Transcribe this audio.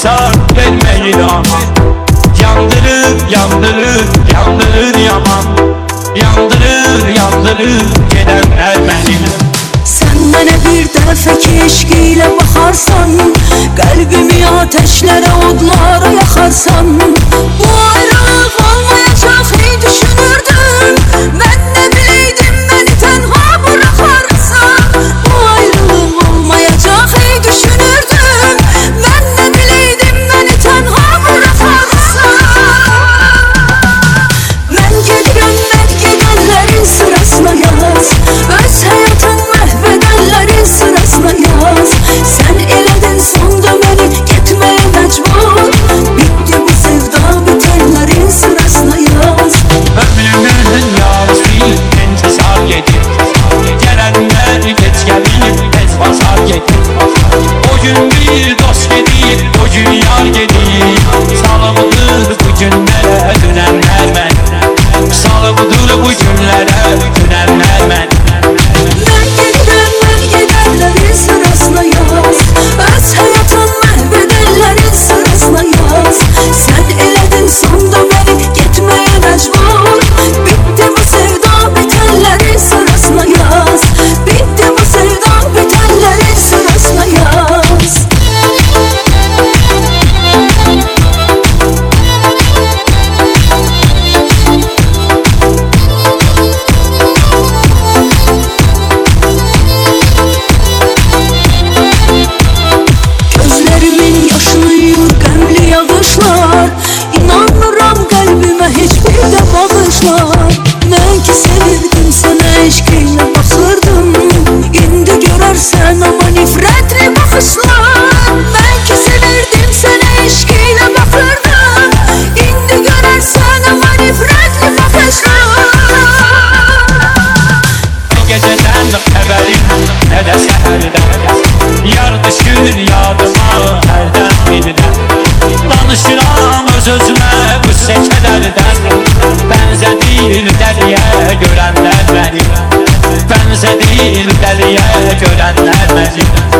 hesap vermeyin aman. Yandırır, yandırır, yandırır yaman. Yandırır, yandırır gedenler benim. Sen mənə bir dəfə ki eşq ilə baxarsan, qəlbimi ateşlərə, odlara yaxarsan. Bu ayrılıq olmayacaq ey düşünürdüm, mən nə bileydim məni tənha bıraxarsan. Bu ayrılıq olmayacaq ey düşünürdüm, mən nə bileydim məni tənha bıraxarsan. Mən gedirəm, mən gedənlərin sırasına yaz, öz həyatın məhvədənlərin sırasına yaz. Sən elədin sonda məni getməyə məcbur, bitti bu sevda bitənlərin sırasına yaz. Ömrümün yarısı intizar gedir, gelenler geç gelir, tez basar gedir. O gün bir dost gedir, o gün yar gedir. Salımdır bu günlere dönenler ben, salımdır bu günlere dönenler ben. Mən gedirəm, mən gedənlərin sırasına yaz, öz həyatın məhvədənlərin sırasına yaz. Sən elədin sonda məni getməyə məcbur, bitti bu sevda bitənlərin sırasına yaz. Bitti bu sevda bitənlərin sırasına yaz. Gözlərimin yaşını yuyur qəmli yağışlar, İnanmıram qəlbimə heç bir də bağışlar. Mən ki sevirdim sənə, eşq ilə baxırdım, indi görərsən amma nifrətli baxışlar. Mən ki sevirdim sənə, eşq ilə baxırdım, indi görərsən amma nifrətli baxışlar. Ne geceden haberim ne de seherden, yar düşür yadıma elden birden. Danışıram öz-özümə bu seçələrdən, bənzədir dəliyə görənlər məni, bənzədir dəliyə görənlər məni.